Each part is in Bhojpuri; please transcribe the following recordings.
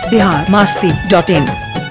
biharmasti.in।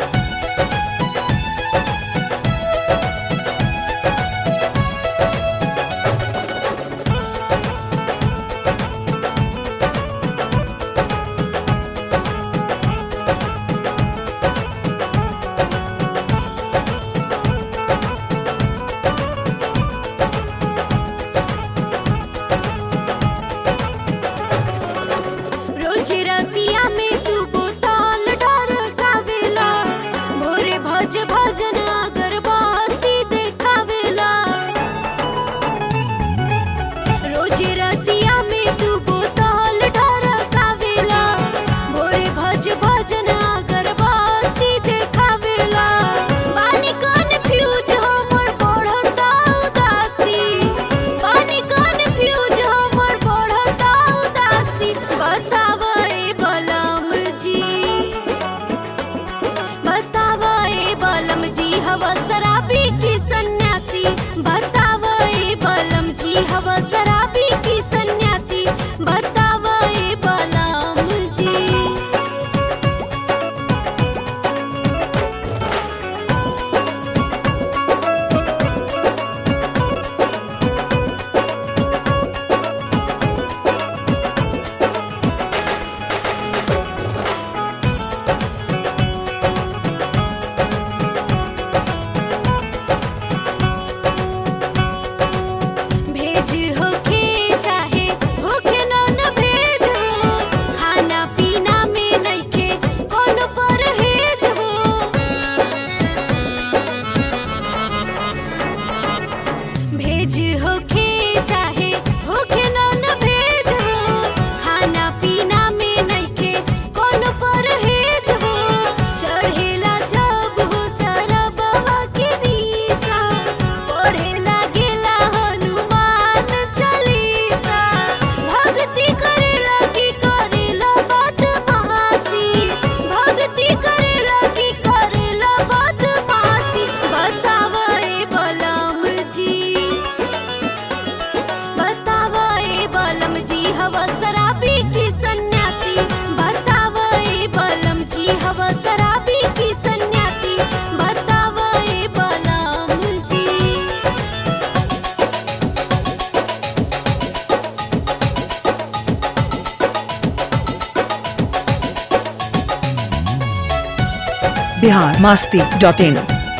biharmasti.in।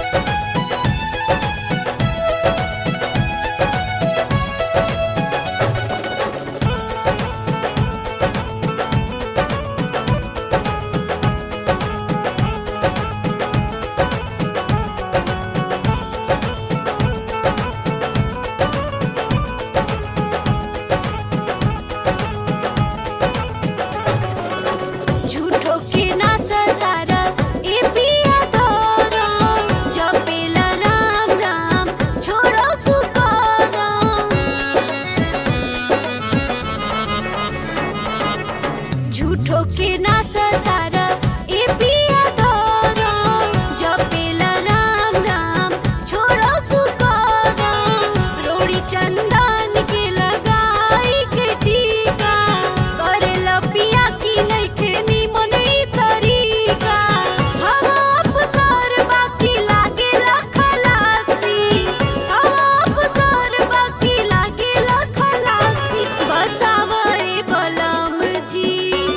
झूठो के ना सतारा ए पिया धोरा जपेला राम राम छोड़ो पुकारा रोड़ी चंदन के लगाई के टीका करेला पिया की नइखे निमन ई तरीका हवा अफसर बाकी लागेला खलासी हवा अफसर बाकी लागेला खलासी बतावा ए बलम जी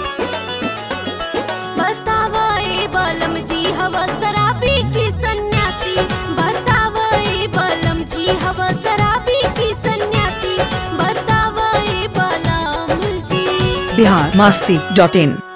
हवा शराबी की सन्यासी बतावा ए बलम जी हवा शराबी की सन्यासी बतावा ए बलम जी biharmasti.in।